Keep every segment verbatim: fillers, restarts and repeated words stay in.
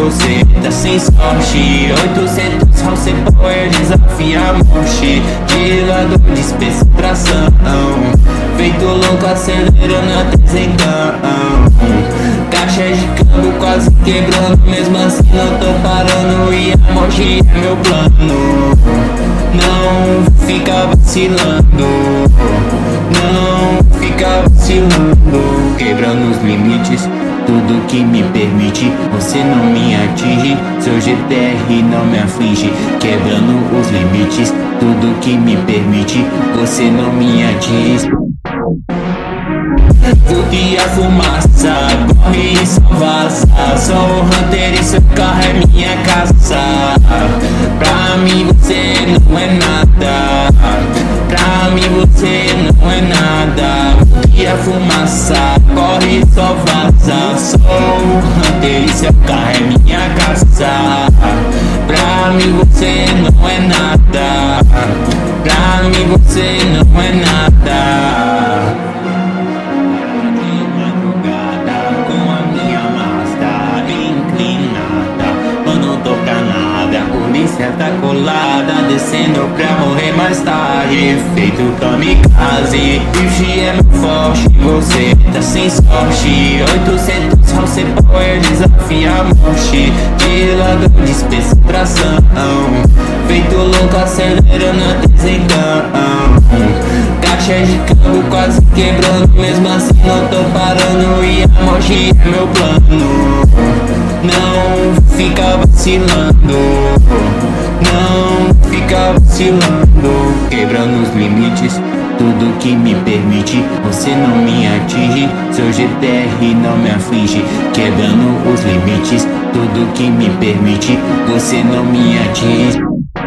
você tá sem sorte. Oitocentos House Power desafia a morte. De lado dispensa tração, feito louco acelerando a trezentão. Caixa de câmbio quase quebrando, mesmo assim não tô parando. E a morte é meu plano. Não fica vacilando, não fica vacilando. Quebrando os limites, tudo que me permite, você não me atinge. Seu G T R não me aflige. Quebrando os limites, tudo que me permite, você não me atinge. Tudo a fumaça, corre e só vaza. Sou o Hunter e seu carro é minha casa. Pra mim você não é nada, pra mim você não é nada. Tudo a fumaça, corre e só vaza. Sou o Hunter e seu carro é minha casa. Pra mim você não é nada, pra mim você não é nada. Polícia tá colada, descendo pra morrer mais tarde. Feito kamikaze, Virgem é meu forte. Você tá sem sorte. Oitocentos House Power desafia a morte. De lado dispensa tração, feito louco acelerando a trezentão. Caixa de câmbio quase quebrando, mesmo assim não tô parando. E a morte é meu plano. Não fica vacilando, não fica vacilando. Quebrando os limites, tudo que me permite, você não me atinge. Seu G T R não me aflige. Quebrando os limites, tudo que me permite, você não me atinge.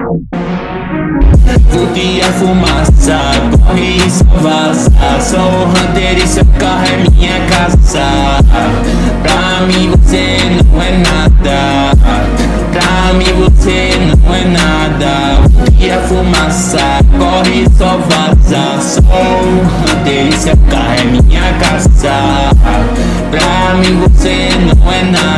Tudo a fumaça, corre e só vaza. Sou o Hunter e seu carro é minha casa. Pra mim você não é nada, pra mim você não é nada. Tudo a fumaça, corre e só vaza. Sou o Hunter e seu carro é minha casa. Pra mim você não é nada.